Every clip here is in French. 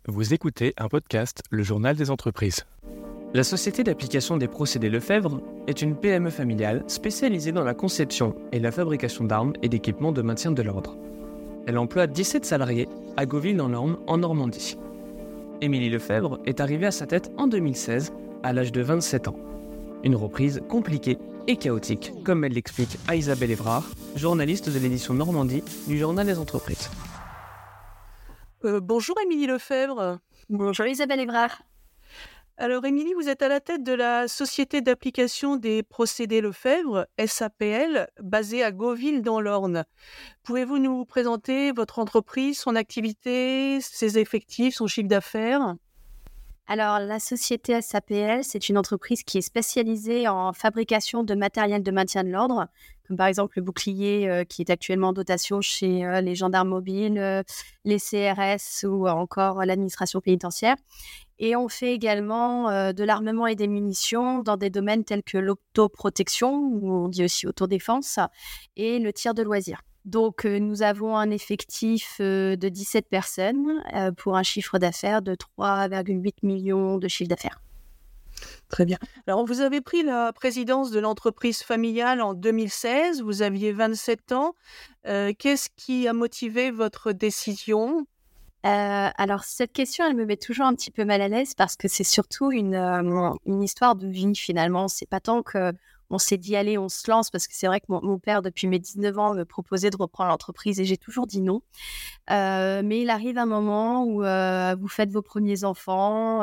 Vous écoutez un podcast, le journal des entreprises. La société d'application des procédés Lefebvre est une PME familiale spécialisée dans la conception et la fabrication d'armes et d'équipements de maintien de l'ordre. Elle emploie 17 salariés à Gauville dans l'Orne, en Normandie. Émilie Lefebvre est arrivée à sa tête en 2016, à l'âge de 27 ans. Une reprise compliquée et chaotique, comme elle l'explique à Isabelle Évrard, journaliste de l'édition Normandie du journal des entreprises. Bonjour Émilie Lefebvre. Bonjour Isabelle Évrard. Alors Émilie, vous êtes à la tête de la société d'application des procédés Lefebvre, SAPL, basée à Gauville dans l'Orne. Pouvez-vous nous présenter votre entreprise, son activité, ses effectifs, son chiffre d'affaires ? Alors, la société SAPL, c'est une entreprise qui est spécialisée en fabrication de matériel de maintien de l'ordre, comme par exemple le bouclier qui est actuellement en dotation chez les gendarmes mobiles, les CRS ou encore l'administration pénitentiaire. Et on fait également de l'armement et des munitions dans des domaines tels que l'autoprotection, ou on dit aussi autodéfense, et le tir de loisirs. Donc, nous avons un effectif de 17 personnes pour un chiffre d'affaires de 3,8 millions de chiffre d'affaires. Très bien. Alors, vous avez pris la présidence de l'entreprise familiale en 2016. Vous aviez 27 ans. Qu'est-ce qui a motivé votre décision ? Alors, cette question, elle me met toujours un petit peu mal à l'aise parce que c'est surtout une histoire de vie, finalement. C'est pas tant qu'on s'est dit, allez, on se lance, parce que c'est vrai que mon père, depuis mes 19 ans, me proposait de reprendre l'entreprise et j'ai toujours dit non. Mais il arrive un moment où vous faites vos premiers enfants,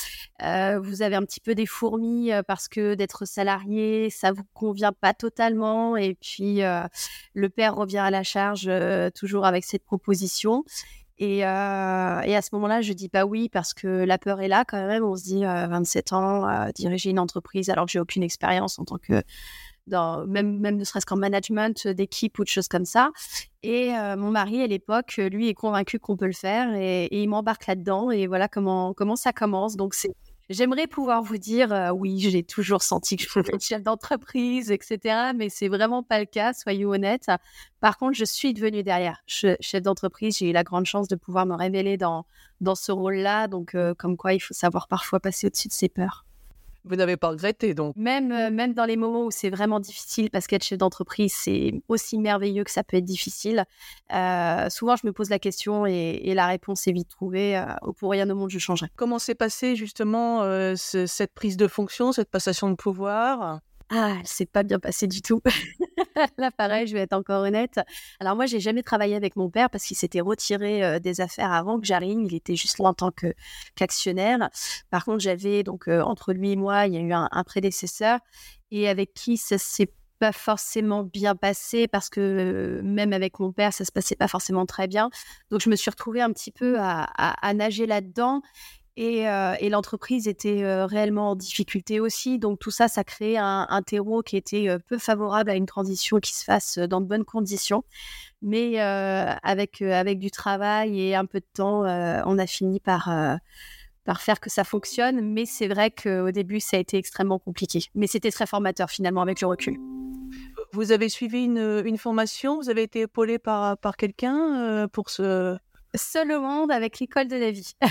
vous avez un petit peu des fourmis parce que d'être salarié, ça vous convient pas totalement. Et puis, le père revient à la charge toujours avec cette proposition. Et à ce moment-là, je dis pas oui parce que la peur est là quand même. On se dit 27 ans, diriger une entreprise alors que j'ai aucune expérience en tant que même ne serait-ce qu'en management d'équipe ou de choses comme ça. Et mon mari à l'époque, lui, est convaincu qu'on peut le faire et il m'embarque là-dedans. Et voilà comment ça commence. Donc j'aimerais pouvoir vous dire oui, j'ai toujours senti que je pouvais être chef d'entreprise, etc. Mais c'est vraiment pas le cas, soyons honnêtes. Par contre, je suis devenue derrière chef d'entreprise. J'ai eu la grande chance de pouvoir me révéler dans ce rôle-là. Donc, comme quoi, il faut savoir parfois passer au-dessus de ses peurs. Vous n'avez pas regretté, donc ? Même dans les moments où c'est vraiment difficile, parce qu'être chef d'entreprise, c'est aussi merveilleux que ça peut être difficile. Souvent, je me pose la question et la réponse est vite trouvée. Pour rien au monde, je changerais. Comment s'est passée justement cette prise de fonction, cette passation de pouvoir ? Elle s'est pas bien passée du tout. Là, pareil, je vais être encore honnête. Alors moi, j'ai jamais travaillé avec mon père parce qu'il s'était retiré des affaires avant que j'arrive. Il était juste là en tant qu'actionnaire. Par contre, j'avais donc entre lui et moi, il y a eu un prédécesseur et avec qui ça s'est pas forcément bien passé parce que même avec mon père, ça se passait pas forcément très bien. Donc, je me suis retrouvée un petit peu à nager là-dedans. Et l'entreprise était réellement en difficulté aussi. Donc, tout ça, ça crée un terreau qui était peu favorable à une transition qui se fasse dans de bonnes conditions. Mais avec du travail et un peu de temps, on a fini par faire que ça fonctionne. Mais c'est vrai qu'au début, ça a été extrêmement compliqué. Mais c'était très formateur, finalement, avec le recul. Vous avez suivi une formation ? Vous avez été épaulée par quelqu'un pour ce... Seul au monde avec l'école de la vie.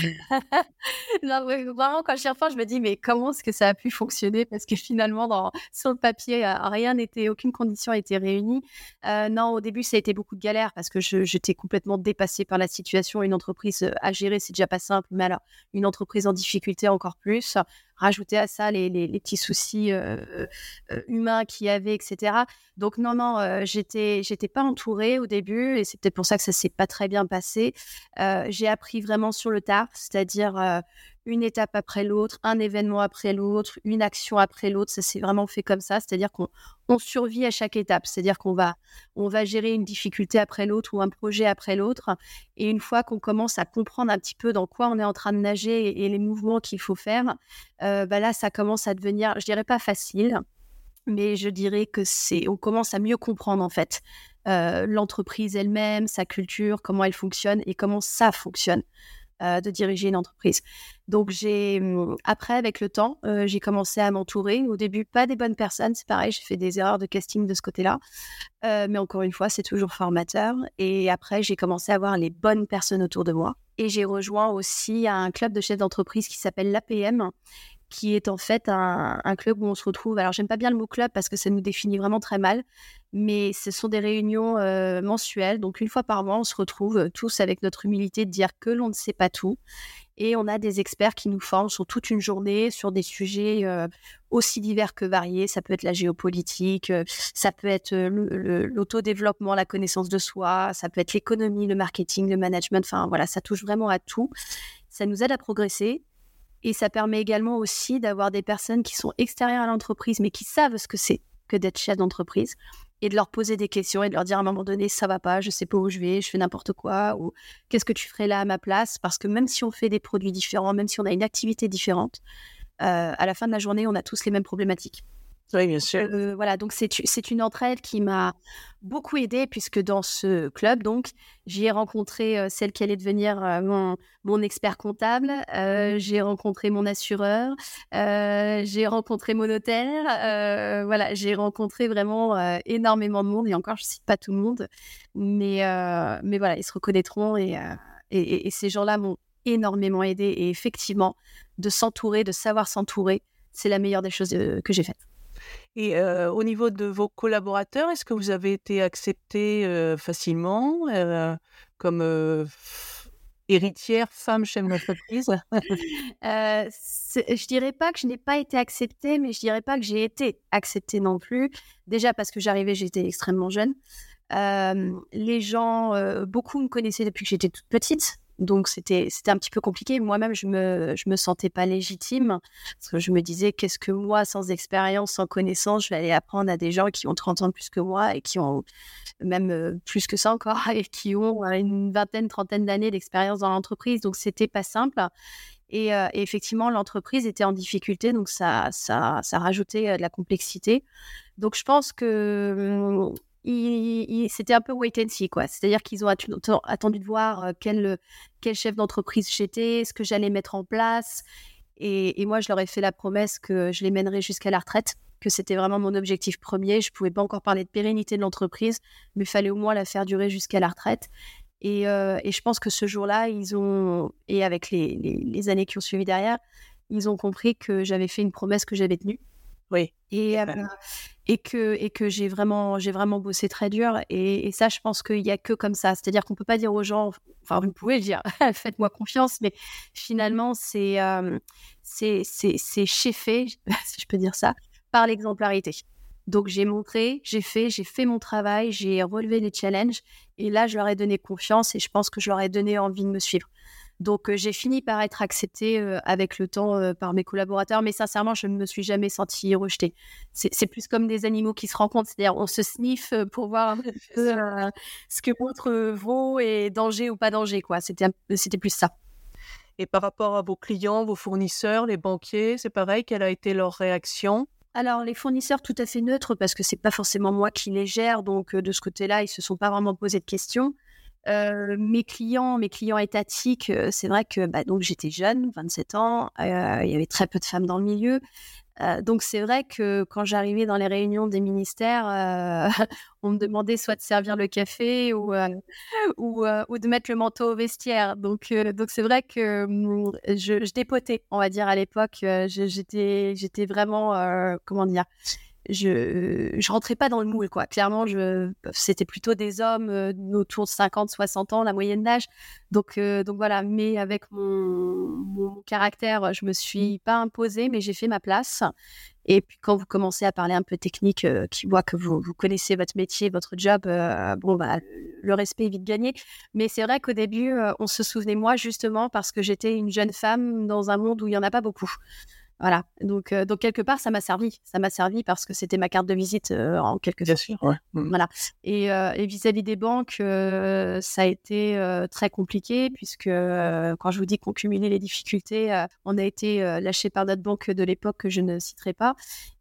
Non, vraiment, quand j'y repense, je me dis, mais comment est-ce que ça a pu fonctionner ? Parce que finalement, sur le papier, aucune condition n'était réunie. Non, au début, ça a été beaucoup de galères parce que j'étais complètement dépassée par la situation. Une entreprise à gérer, c'est déjà pas simple, mais alors, une entreprise en difficulté encore plus. Rajouter à ça les petits soucis humains qu'il y avait, etc. Donc non, j'étais pas entourée au début et c'est peut-être pour ça que ça s'est pas très bien passé. J'ai appris vraiment sur le tard, c'est-à-dire une étape après l'autre, un événement après l'autre, une action après l'autre. Ça s'est vraiment fait comme ça, c'est-à-dire qu'on survit à chaque étape, c'est-à-dire qu'on va gérer une difficulté après l'autre ou un projet après l'autre. Et une fois qu'on commence à comprendre un petit peu dans quoi on est en train de nager et les mouvements qu'il faut faire, là, ça commence à devenir, je dirais pas facile, mais je dirais que on commence à mieux comprendre en fait l'entreprise elle-même, sa culture, comment elle fonctionne et comment ça fonctionne. De diriger une entreprise. Donc, après, avec le temps, j'ai commencé à m'entourer. Au début, pas des bonnes personnes, c'est pareil, j'ai fait des erreurs de casting de ce côté-là. Mais encore une fois, c'est toujours formateur. Et après, j'ai commencé à avoir les bonnes personnes autour de moi. Et j'ai rejoint aussi un club de chefs d'entreprise qui s'appelle l'APM, qui est en fait un club où on se retrouve. Alors, j'aime pas bien le mot club parce que ça nous définit vraiment très mal, mais ce sont des réunions mensuelles. Donc, une fois par mois, on se retrouve tous avec notre humilité de dire que l'on ne sait pas tout. Et on a des experts qui nous forment sur toute une journée, sur des sujets aussi divers que variés. Ça peut être la géopolitique, ça peut être l'autodéveloppement, la connaissance de soi, ça peut être l'économie, le marketing, le management. Enfin, voilà, ça touche vraiment à tout. Ça nous aide à progresser. Et ça permet également aussi d'avoir des personnes qui sont extérieures à l'entreprise, mais qui savent ce que c'est que d'être chef d'entreprise, et de leur poser des questions et de leur dire à un moment donné, ça va pas, je sais pas où je vais, je fais n'importe quoi, ou qu'est-ce que tu ferais là à ma place? Parce que même si on fait des produits différents, même si on a une activité différente, à la fin de la journée, on a tous les mêmes problématiques. Oui, bien sûr. Voilà, donc c'est une entraide qui m'a beaucoup aidée, puisque dans ce club, donc, j'y ai rencontré celle qui allait devenir mon expert comptable, j'ai rencontré mon assureur, j'ai rencontré mon notaire, voilà, j'ai rencontré vraiment énormément de monde, et encore, je ne cite pas tout le monde, mais voilà, ils se reconnaîtront, et ces gens-là m'ont énormément aidée, et effectivement, de savoir s'entourer, c'est la meilleure des choses que j'ai faites. Et au niveau de vos collaborateurs, est-ce que vous avez été acceptée facilement comme héritière, femme chef d'entreprise? Je dirais pas que je n'ai pas été acceptée, mais je dirais pas que j'ai été acceptée non plus. Déjà parce que j'étais extrêmement jeune. Les gens, beaucoup me connaissaient depuis que j'étais toute petite. Donc, c'était un petit peu compliqué. Moi-même, je me sentais pas légitime, parce que je me disais, qu'est-ce que moi, sans expérience, sans connaissance, je vais aller apprendre à des gens qui ont 30 ans de plus que moi, et qui ont même plus que ça encore, et qui ont une vingtaine, trentaine d'années d'expérience dans l'entreprise. Donc, c'était pas simple. Et effectivement, l'entreprise était en difficulté, donc ça rajoutait de la complexité. Donc, je pense que c'était un peu wait and see, quoi. C'est-à-dire qu'ils ont attendu de voir quel chef d'entreprise j'étais, ce que j'allais mettre en place. Et moi, je leur ai fait la promesse que je les mènerais jusqu'à la retraite, que c'était vraiment mon objectif premier. Je ne pouvais pas encore parler de pérennité de l'entreprise, mais il fallait au moins la faire durer jusqu'à la retraite. Et je pense que ce jour-là, et avec les années qui ont suivi derrière, ils ont compris que j'avais fait une promesse que j'avais tenue. Oui. Et que j'ai vraiment bossé très dur, et ça, je pense qu'il y a que comme ça, c'est-à-dire qu'on peut pas dire aux gens, enfin vous pouvez le dire, faites-moi confiance, mais finalement c'est cheffé, si je peux dire ça, par l'exemplarité. Donc j'ai montré, j'ai fait mon travail, j'ai relevé les challenges, et là je leur ai donné confiance, et je pense que je leur ai donné envie de me suivre. Donc, j'ai fini par être acceptée avec le temps par mes collaborateurs, mais sincèrement, je ne me suis jamais sentie rejetée. C'est plus comme des animaux qui se rencontrent, c'est-à-dire on se sniffe pour voir un peu ce que l'autre vaut, et danger ou pas danger, quoi. C'était plus ça. Et par rapport à vos clients, vos fournisseurs, les banquiers, c'est pareil, quelle a été leur réaction? Alors, les fournisseurs, tout à fait neutres, parce que c'est pas forcément moi qui les gère, donc de ce côté-là, ils se sont pas vraiment posé de questions. Mes clients étatiques, c'est vrai que donc j'étais jeune, 27 ans, il y avait très peu de femmes dans le milieu. Donc c'est vrai que quand j'arrivais dans les réunions des ministères, on me demandait soit de servir le café ou de mettre le manteau au vestiaire. Donc c'est vrai que je dépotais, on va dire, à l'époque. J'étais vraiment, comment dire, je rentrais pas dans le moule, quoi. Clairement, c'était plutôt des hommes autour de 50, 60 ans, la moyenne d'âge. Donc voilà, mais avec mon caractère, je me suis pas imposée, mais j'ai fait ma place. Et puis quand vous commencez à parler un peu technique, qui voit que vous connaissez votre métier, votre job, le respect est vite gagné. Mais c'est vrai qu'au début, on se souvenait de moi, justement parce que j'étais une jeune femme dans un monde où il y en a pas beaucoup. Voilà, donc quelque part, ça m'a servi parce que c'était ma carte de visite en quelque sorte. Bien sûr, ouais. Voilà. Et vis-à-vis des banques, ça a été très compliqué, puisque quand je vous dis qu'on cumulait les difficultés, on a été lâché par notre banque de l'époque, que je ne citerai pas.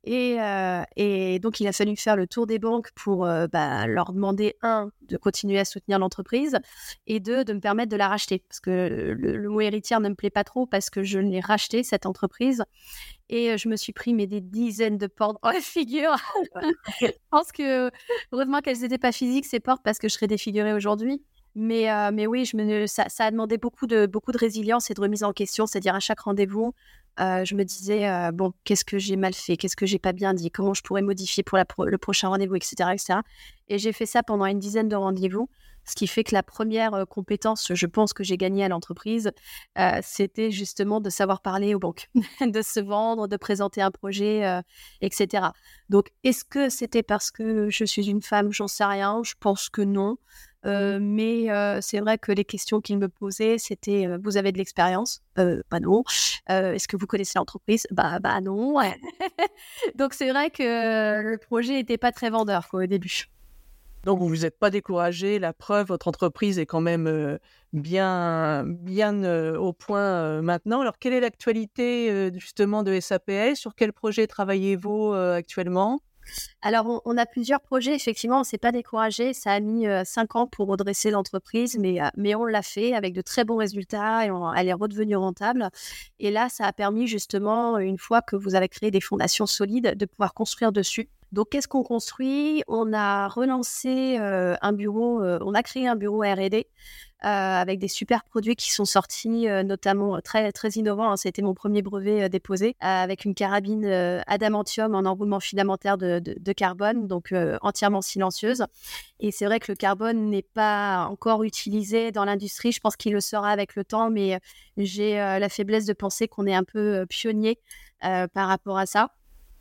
Et donc, il a fallu faire le tour des banques pour leur demander, un, de continuer à soutenir l'entreprise, et deux, de me permettre de la racheter. Parce que le mot héritière ne me plaît pas trop, parce que je l'ai racheté, cette entreprise. Et je me suis pris des dizaines de portes dans la figure. Je pense que, heureusement qu'elles n'étaient pas physiques, ces portes, parce que je serais défigurée aujourd'hui. Mais oui, ça a demandé beaucoup de résilience et de remise en question. C'est-à-dire à chaque rendez-vous, je me disais, bon, qu'est-ce que j'ai mal fait? Qu'est-ce que j'ai pas bien dit? Comment je pourrais modifier pour le prochain rendez-vous, et cetera, et cetera. Et j'ai fait ça pendant une dizaine de rendez-vous, ce qui fait que la première compétence, je pense que j'ai gagnée à l'entreprise, c'était justement de savoir parler aux banques, de se vendre, de présenter un projet, et cetera. Donc, est-ce que c'était parce que je suis une femme? J'en sais rien. Je pense que non. Mais c'est vrai que les questions qu'il me posait, c'était vous avez de l'expérience? Bah non. Est-ce que vous connaissez l'entreprise? Bah non. Ouais. Donc c'est vrai que le projet n'était pas très vendeur quoi, au début. Donc, vous vous êtes pas découragé. La preuve, votre entreprise est quand même bien, bien au point maintenant. Alors, quelle est l'actualité justement de SAPL? Sur quel projet travaillez-vous actuellement? Alors, on a plusieurs projets. Effectivement, on ne s'est pas découragé. Ça a mis 5 ans pour redresser l'entreprise, mais on l'a fait avec de très bons résultats et elle est redevenue rentable. Et là, ça a permis justement, une fois que vous avez créé des fondations solides, de pouvoir construire dessus. Donc, qu'est-ce qu'on construit? On a relancé un bureau, on a créé un bureau R&D avec des super produits qui sont sortis, notamment très, très innovants. Hein. C'était mon premier brevet déposé avec une carabine adamantium en enroulement filamentaire de carbone, donc entièrement silencieuse. Et c'est vrai que le carbone n'est pas encore utilisé dans l'industrie. Je pense qu'il le sera avec le temps, mais j'ai la faiblesse de penser qu'on est un peu pionnier par rapport à ça.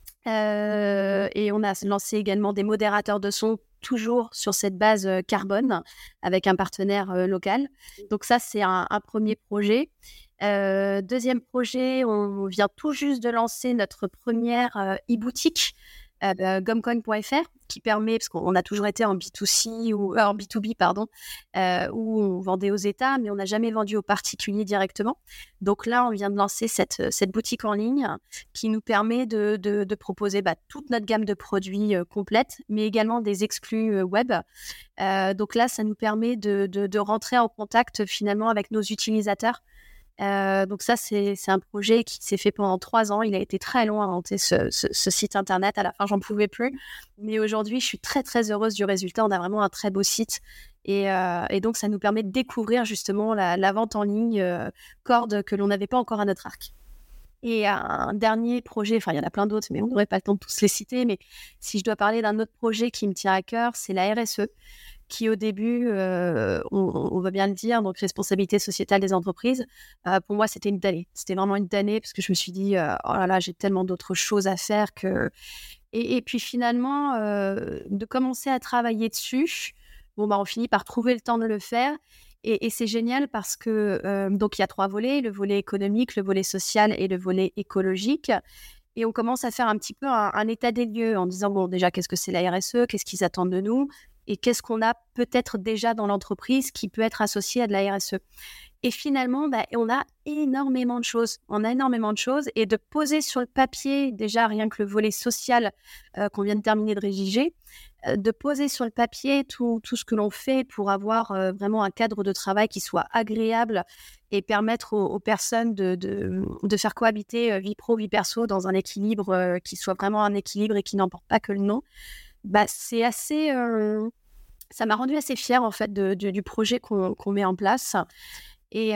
Et on a lancé également des modérateurs de son, toujours sur cette base carbone, avec un partenaire local. Donc ça, c'est un premier projet. Deuxième projet, on vient tout juste de lancer notre première e-boutique, gumcoin.fr, qui permet, parce qu'on a toujours été en B2C ou en B2B, pardon, où on vendait aux États, mais on n'a jamais vendu aux particuliers directement. Donc là, on vient de lancer cette boutique en ligne qui nous permet de proposer toute notre gamme de produits complète, mais également des exclus web. Donc là, ça nous permet de rentrer en contact finalement avec nos utilisateurs. Donc ça, c'est un projet qui s'est fait pendant 3 ans. Il a été très long à monter ce site internet. À la fin, j'en pouvais plus. Mais aujourd'hui, je suis très, très heureuse du résultat. On a vraiment un très beau site. Et donc, ça nous permet de découvrir justement la vente en ligne corde que l'on n'avait pas encore à notre arc. Et un dernier projet, enfin, il y en a plein d'autres, mais on n'aurait pas le temps de tous les citer. Mais si je dois parler d'un autre projet qui me tient à cœur, c'est la RSE, qui au début, on va bien le dire, donc responsabilité sociétale des entreprises, pour moi, c'était une tannée. C'était vraiment une tannée parce que je me suis dit, oh là là, j'ai tellement d'autres choses à faire que... Et puis finalement, de commencer à travailler dessus, on finit par trouver le temps de le faire. Et c'est génial parce que, donc il y a 3 volets, le volet économique, le volet social et le volet écologique. Et on commence à faire un petit peu un état des lieux en disant, bon, déjà, qu'est-ce que c'est la RSE? Qu'est-ce qu'ils attendent de nous? Et qu'est-ce qu'on a peut-être déjà dans l'entreprise qui peut être associé à de la RSE? Et finalement, on a énormément de choses. On a énormément de choses. Et de poser sur le papier, déjà rien que le volet social qu'on vient de terminer de rédiger, de poser sur le papier tout ce que l'on fait pour avoir vraiment un cadre de travail qui soit agréable et permettre aux personnes de faire cohabiter vie pro, vie perso dans un équilibre qui soit vraiment un équilibre et qui n'emporte pas que le nom. C'est assez... ça m'a rendue assez fière en fait du projet qu'on met en place. Et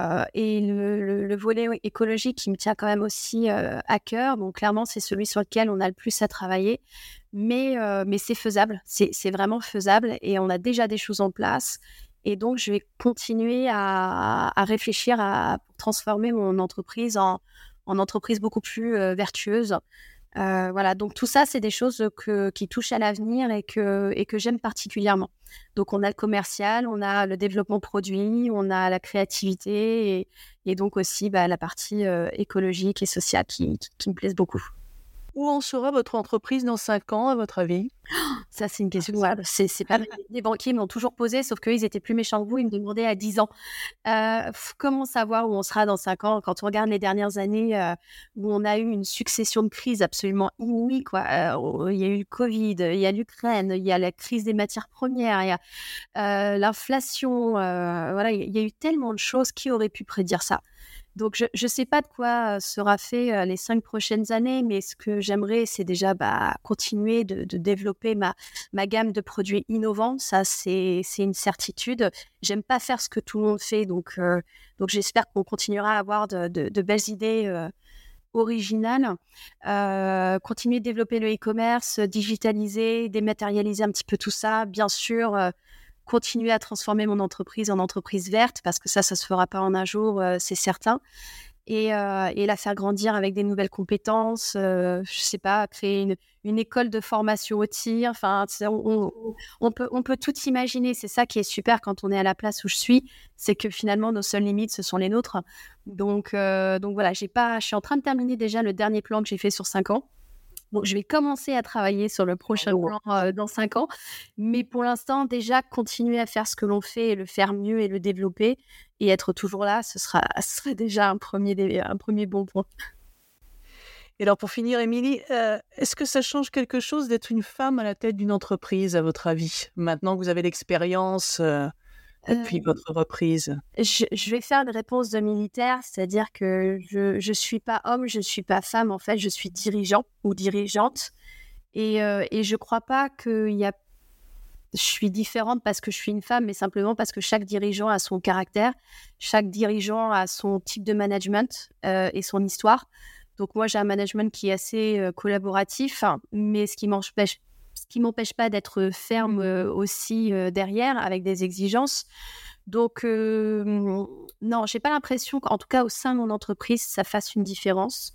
le volet écologique qui me tient quand même aussi à cœur. Donc clairement, c'est celui sur lequel on a le plus à travailler. Mais c'est faisable. C'est vraiment faisable et on a déjà des choses en place. Et donc, je vais continuer à réfléchir à transformer mon entreprise en entreprise beaucoup plus vertueuse. Voilà, donc tout ça, c'est des choses qui touchent à l'avenir et que j'aime particulièrement. Donc, on a le commercial, on a le développement produit, on a la créativité et donc aussi la partie écologique et sociale qui me plaise beaucoup. Où en sera votre entreprise dans 5 ans, à votre avis? Ça, c'est une question. Ouais, c'est pas les banquiers m'ont toujours posé, sauf qu'eux, ils étaient plus méchants que vous. Ils me demandaient à 10 ans. Comment savoir où on sera dans 5 ans quand on regarde les dernières années où on a eu une succession de crises absolument inouïes, quoi. Il y a eu le Covid, il y a l'Ukraine, il y a la crise des matières premières, il y a l'inflation. Voilà, il y a eu tellement de choses. Qui aurait pu prédire ça? Donc, je ne sais pas de quoi sera fait les 5 prochaines années, mais ce que j'aimerais, c'est déjà continuer de développer ma gamme de produits innovants. Ça, c'est une certitude. J'aime pas faire ce que tout le monde fait, donc j'espère qu'on continuera à avoir de belles idées originales. Continuer de développer le e-commerce, digitaliser, dématérialiser un petit peu tout ça. Bien sûr, continuer à transformer mon entreprise en entreprise verte, parce que ça se fera pas en un jour, c'est certain. Et la faire grandir avec des nouvelles compétences, je sais pas, créer une école de formation au tir. Enfin, on peut tout imaginer. C'est ça qui est super quand on est à la place où je suis, c'est que finalement, nos seules limites, ce sont les nôtres. Donc voilà, je suis en train de terminer déjà le dernier plan que j'ai fait sur 5 ans. Donc, je vais commencer à travailler sur le prochain plan dans 5 ans. Mais pour l'instant, déjà, continuer à faire ce que l'on fait et le faire mieux et le développer et être toujours là, ce serait déjà un premier bon point. Et alors, pour finir, Émilie, est-ce que ça change quelque chose d'être une femme à la tête d'une entreprise, à votre avis, maintenant que vous avez l'expérience depuis votre reprise? Je vais faire une réponse de militaire, c'est-à-dire que je suis pas homme, je suis pas femme. En fait, je suis dirigeant ou dirigeante. Et je crois pas qu'il y a... Je suis différente parce que je suis une femme, mais simplement parce que chaque dirigeant a son caractère, chaque dirigeant a son type de management et son histoire. Donc moi, j'ai un management qui est assez collaboratif, mais ce qui m'empêche pas d'être ferme aussi derrière, avec des exigences. Donc non, j'ai pas l'impression qu'en tout cas au sein de mon entreprise, ça fasse une différence.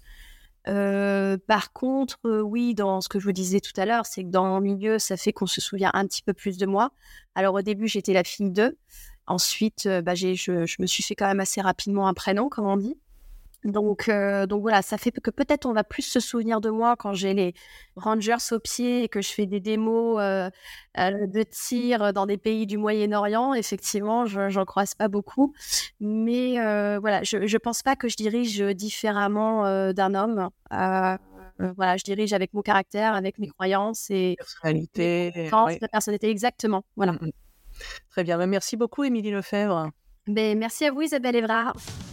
Par contre, oui, dans ce que je vous disais tout à l'heure, c'est que dans mon milieu, ça fait qu'on se souvient un petit peu plus de moi. Alors au début, j'étais la fille d'eux. Ensuite, je me suis fait quand même assez rapidement un prénom, comme on dit. Donc voilà, ça fait que peut-être on va plus se souvenir de moi quand j'ai les Rangers aux pieds et que je fais des démos de tir dans des pays du Moyen-Orient. Effectivement, j'en croise pas beaucoup. Mais voilà, je pense pas que je dirige différemment d'un homme. Voilà, je dirige avec mon caractère, avec mes croyances et Personnalité, mes compétences, oui. ma personnalité, exactement. Voilà. Très bien. Merci beaucoup, Émilie Lefebvre. Ben, merci à vous, Isabelle Evrard.